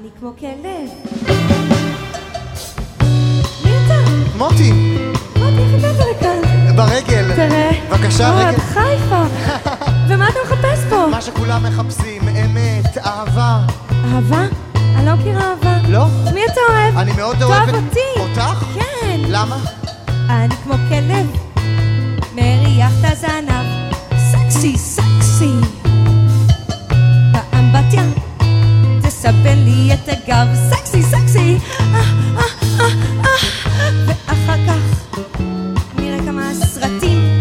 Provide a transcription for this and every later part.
אני כמו כלב. מי אתה? מוטי. מוטי, איך הגעת לכאן? ברגל. תראה. בבקשה, רגל. את חיפה. ומה אתה מחפש פה? מה שכולם מחפשים, אמת, אהבה. אהבה? אני לא מכירה אהבה. לא? מי אתה אוהב? אני מאוד אוהבת. תאהב אותי. אותך? כן. למה? אני כמו כלב, מריח את הזנב, סקסי, סקסי. באמבטיה, תסבן לי את הגב, סקסי, סקסי. ואחר כך, נראה כמה סרטים.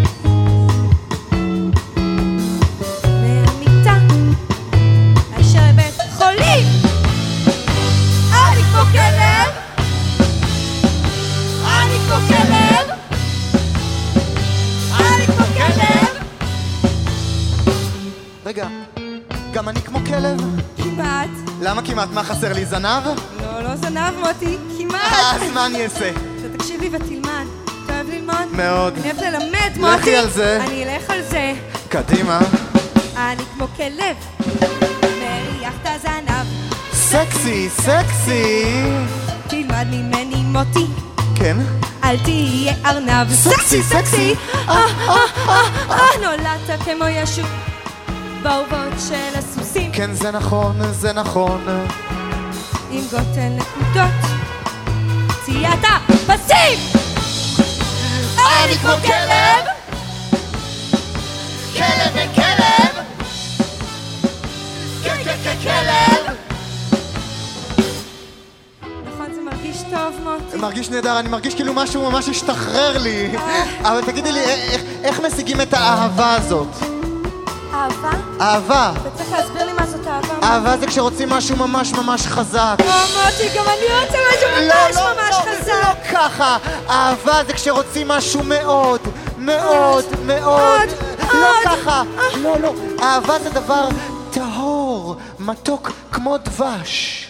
מהמיטה, הישר לבית חולים. אני כמו כלב. אני כמו כלב. אני כמו כלב. רגע, גם אני כמו כלב? כמעט. למה כמעט? מה חסר לי? זנב? לא זנב מוטי, כמעט. אז מה אני אעשה? תקשיב לי ותלמד. אתה אוהב ללמוד? מאוד. אני אוהבת ללמד מוטי. לכי על זה. אני אלך על זה. קדימה. אני כמו כלב, מריח את הזנב. סקסי, סקסי. תלמד ממני מוטי, כן? אל תהיה ארנב. סקסי, סקסי. נולדת כמו ישו באובות של הסוסים, כן, זה נכון, זה נכון. עם גוטל נקודות תהיה אתה פסים. אני כמו כלב. כלב וכלב. כלב. נכון, זה מרגיש טוב מוטי. מרגיש נהדר, אני מרגיש כאילו משהו ממש השתחרר לי. אבל תגידי לי, איך משיגים את האהבה הזאת? אהבה? אהבה. אתה צריך להסביר לי מה זאת אהבה. אהבה זה כשרוצים משהו ממש ממש חזק. מוטי, גם אני רוצה משהו ממש ממש חזק. לא ככה. אהבה זה כשרוצים משהו מאוד, מאוד, מאוד. לא ככה. לא. אהבה זה דבר טהור, מתוק כמו דבש.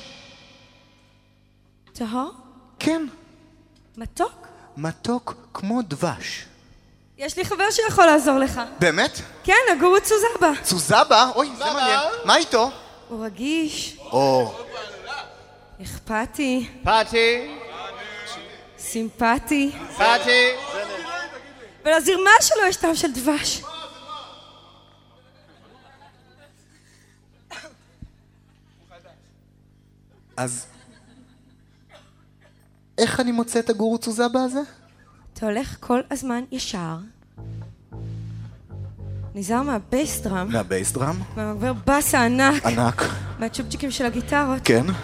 טהור? כן, מתוק? מתוק כמו דבש. יש לי חבר שיכול לעזור לך. באמת? כן, הגורו צוזבה. צוזבה? אוי, זה מעניין. מה איתו? הוא רגיש, או. אכפתי, פאטי, סימפטי, פאטי. ולזרמה שלו יש טעם של דבש. אז איך אני מוצא את הגורו צוזבה הזה? אתה הולך כל הזמן ישר, נזהר מהבייסדראם, מהבייסדראם? מהמגבר בס הענק, ענק. מהצ'ופצ'יקים של הגיטרות. כן.